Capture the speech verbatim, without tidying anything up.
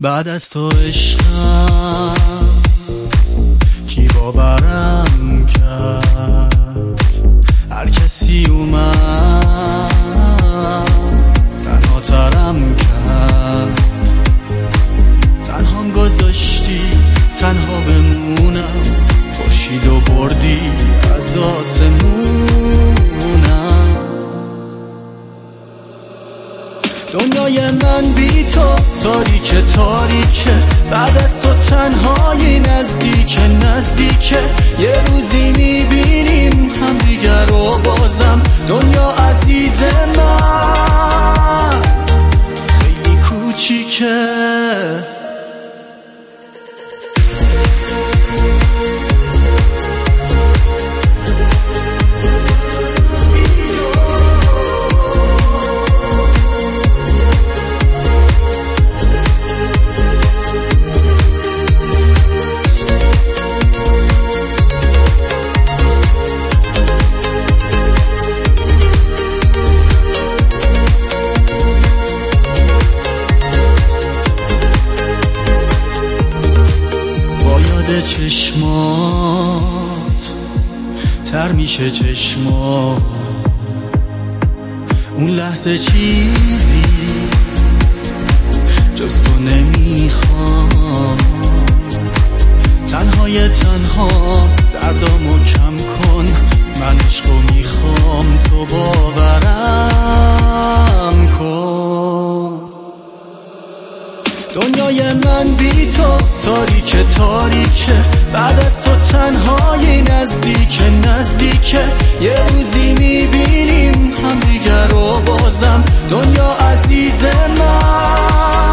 بعد از تو عشقم کی باورم کرد؟ هر کسی اومد تنها ترم کرد، تنهام گذاشتی تنها بمونم، خورشید و بردی از آسمونم. دنیای من بی تو تاریکه تاریکه، بعد از تو تنهایی نزدیکه نزدیکه، یه روزی میبینیم هم دیگر رو بازم. دنیا عزیز من خیلی کوچیکه. چشمات تر میشه چشمات، اون لحظه چیزی جز تو نمیخوام. تنهای تنها دردامو کم کن، من عشقو میخوام تو باورم کن. دنیای من بی تو تاریکه تاریکه، بعد از تو تنهایی نزدیکه نزدیکه، یه روزی میبینیم هم دیگر رو بازم. دنیا عزیز من